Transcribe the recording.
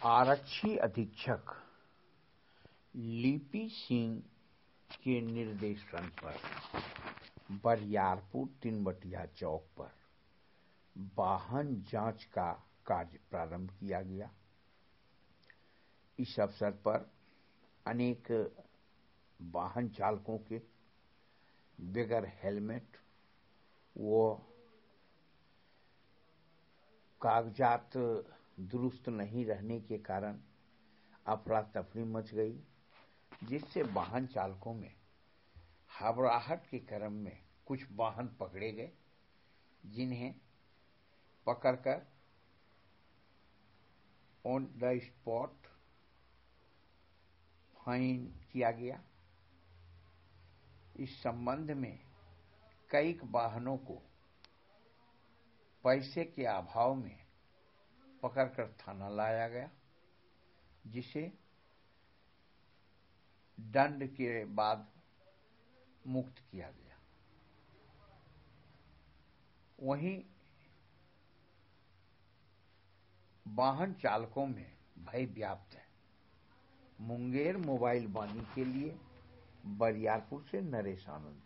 आरक्षी अधीक्षक लिपि सिंह के निर्देशन पर बरियारपुर तिनबटिया चौक पर वाहन जांच का कार्य प्रारंभ किया गया। इस अवसर पर अनेक वाहन चालकों के बगैर हेलमेट व कागजात दुरुस्त नहीं रहने के कारण अफरा तफरी मच गई, जिससे वाहन चालकों में घबराहट के क्रम में कुछ वाहन पकड़े गए, जिन्हें पकड़कर ऑन द स्पॉट फाइन किया गया। इस संबंध में कई वाहनों को पैसे के अभाव में पकड़कर थाना लाया गया, जिसे दंड के बाद मुक्त किया गया। वहीं वाहन चालकों में भय व्याप्त है। मुंगेर मोबाइल वाणी के लिए बरियारपुर से नरेश आनंद।